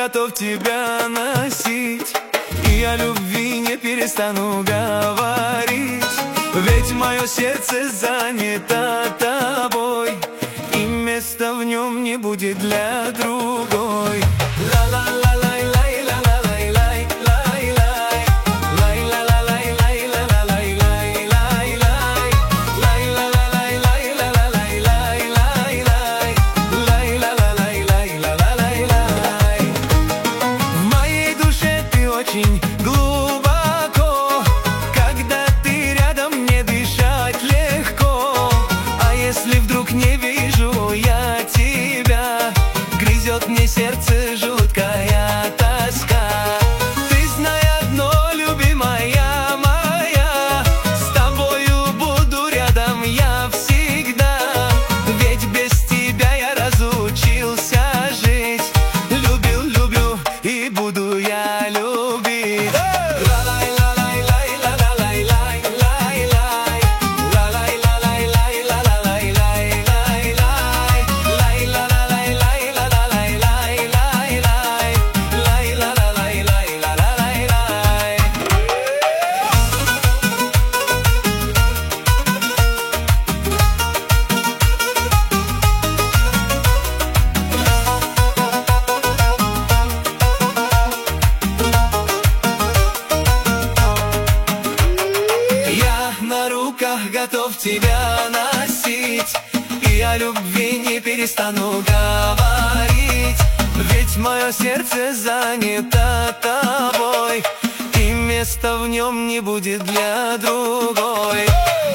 готов тебя носить, и о любви не перестану говорить. Ведь мое сердце занято тобой, и места в нем не будет для другой. Очень глубоко, когда ты рядом, мне дышать легко. А если вдруг не вижу я тебя, грызет мне сердце жуткая тоска. Ты знай одно, любимая моя, с тобою буду рядом я всегда. Ведь без тебя я разучился жить. Любил, люблю и буду я любить. Готов тебя носить, и о любви не перестану говорить. Ведь мое сердце занято тобой, и места в нем не будет для другой.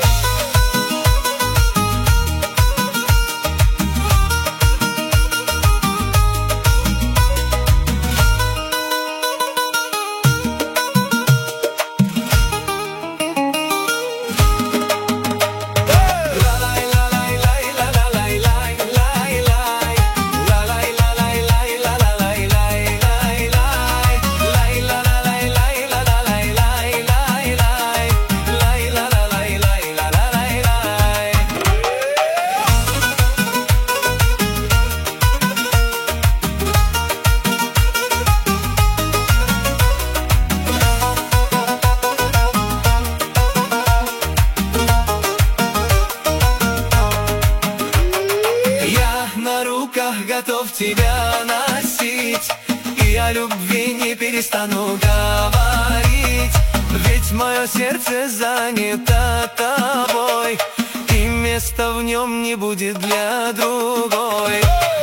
Готов тебя носить, и о любви не перестану говорить. Ведь мое сердце занято тобой, и места в нем не будет для другой.